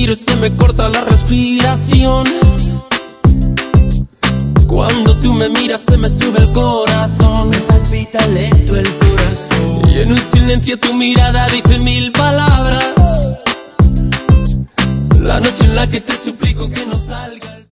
miro se me corta la respiración. Cuando tú me miras se me sube el corazón. Me palpita lento el corazón. Y en un silencio tu mirada dice 1000 palabras. La noche en la que te suplico que no salgas.